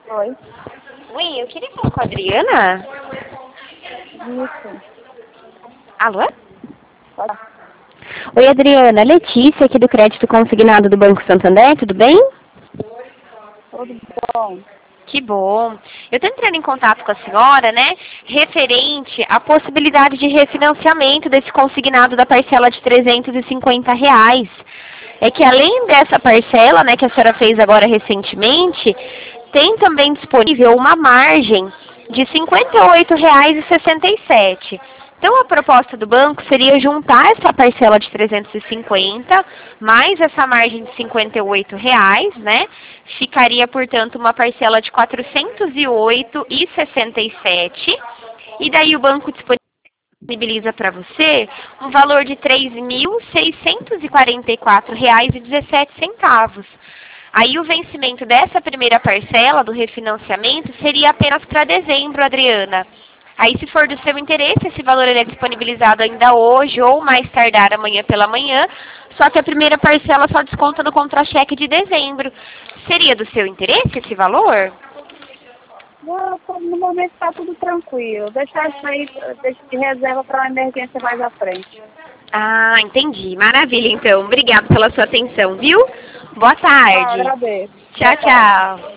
Oi. Oi, eu queria falar com a Adriana. Isso. Alô? Pode. Oi, Adriana. Letícia, aqui do Crédito Consignado do Banco Santander, tudo bem? Tudo bom? Que bom. Eu estou entrando em contato com a senhora, né, referente à possibilidade de refinanciamento desse consignado da parcela de R$ 350. É que além dessa parcela, né, que a senhora fez agora recentemente, tem também disponível uma margem de R$ 58,67. Então, a proposta do banco seria juntar essa parcela de 350 mais essa margem de R$ 58, né? Ficaria, portanto, uma parcela de R$ 408,67. E daí o banco disponibiliza para você um valor de R$ 3.644,17. Aí o vencimento dessa primeira parcela do refinanciamento seria apenas para dezembro, Adriana. Aí, se for do seu interesse, esse valor ele é disponibilizado ainda hoje ou mais tardar amanhã pela manhã, só que a primeira parcela só desconta no contra-cheque de dezembro. Seria do seu interesse esse valor? No momento está tudo tranquilo. Deixar isso aí de reserva para uma emergência mais à frente. Ah, entendi. Maravilha, então. Obrigada pela sua atenção, viu? Boa Tá, tarde. agradeço. Boa Tchau, tarde. tchau.